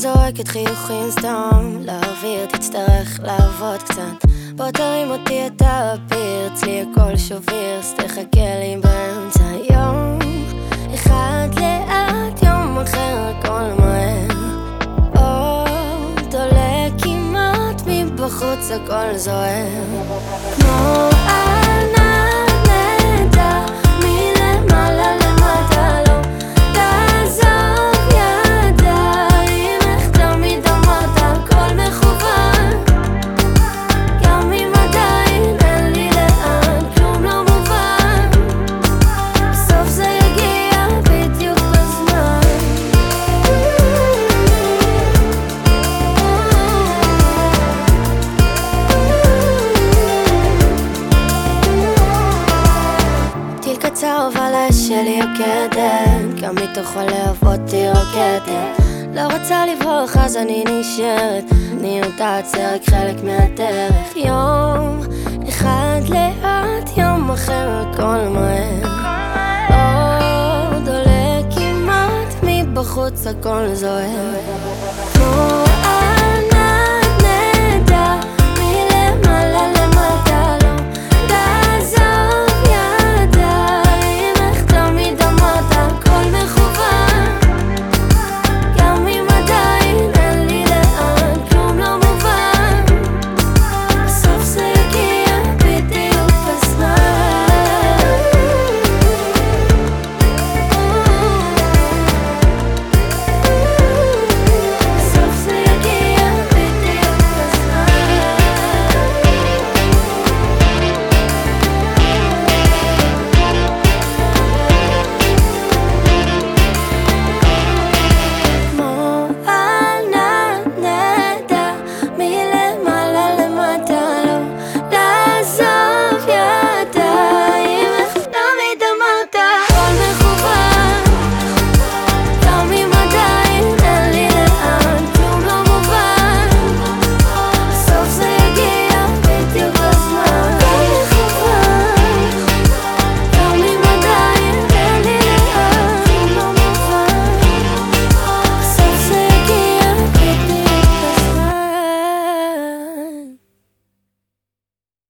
זורקת חיוכים סתם לאוויר, תצטרך לעבוד קצת. בוא תרים אותי את הפיר, אצלי הכל שובר, אז תחכה לי באמצע יום אחד לאט, יום אחר הכל מהר. עוד עולה כמעט מבחוץ הכל זוהר, כמו ענן נדע מלמעלה למטה, לא תעזוב ידיים, איך תמיד אמרת הכל מכוון. גם אם עדיין אין לי לאן, כלום לא מובן, בסוף זה יגיע בדיוק בזמן. טיל קצר אבל האש שלי יוקדת, גם מתוך הלהבות היא רוקדת. לא רוצה לברוח אז אני נשארת, אני יודעת זה רק חלק מהדרך. יום אחד לאט, יום אחר הכל מהר. עוד עולה כמעט מבחוץ הכל זוהר, כמו